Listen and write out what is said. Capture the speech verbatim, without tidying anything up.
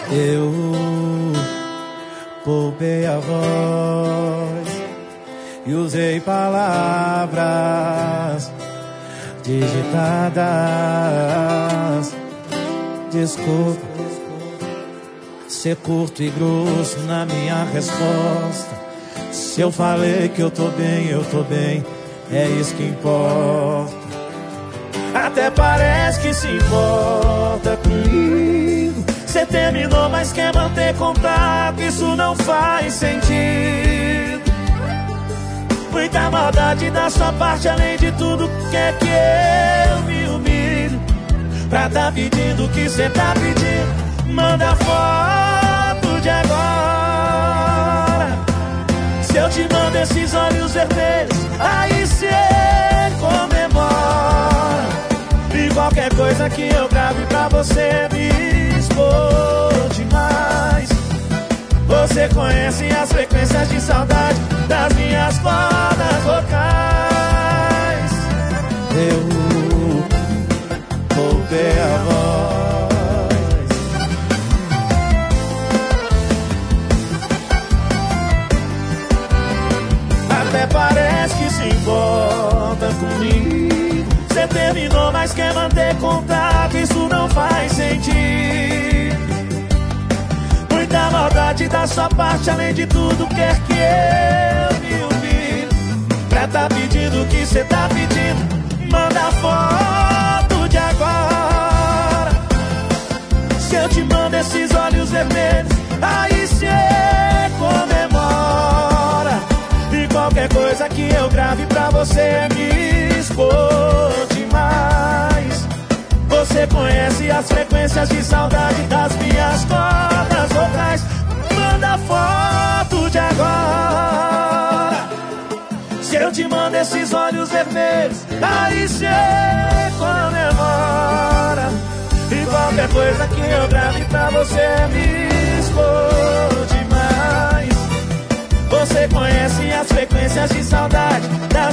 Eu poupei a voz e usei palavras digitadas. Desculpa ser curto e grosso na minha resposta. Se eu falei que eu tô bem, eu tô bem, é isso que importa. Até parece que se importa comigo. Cê terminou, mas quer manter contato, isso não faz sentido. Muita maldade da sua parte, além de tudo, quer que eu me humilhe pra tá pedindo o que cê tá pedindo. Manda foto de agora. Se eu te mando esses olhos vermelhos, aí cê comemora. E qualquer coisa que eu grave pra você me expor demais. Você conhece as frequências de saudade das minhas cordas vocais. Eu poupei a voz. Até parece que se importa comigo. Cê terminou, mas quer manter contato, isso não faz sentido. Muita maldade da sua parte, além de tudo, quer que eu me humilhe pra tá pedindo o que cê tá pedindo. Manda foto de agora. Se eu te mando esses olhos vermelhos, aí cê comemora. E qualquer coisa que eu grave pra você me expor demais. Você conhece as frequências de saudade das minhas cordas vocais. Manda foto de agora. Se eu te mando esses olhos vermelhos, aí cê comemora. E qualquer coisa que eu grave pra você me expor demais. Você conhece as frequências de saudade das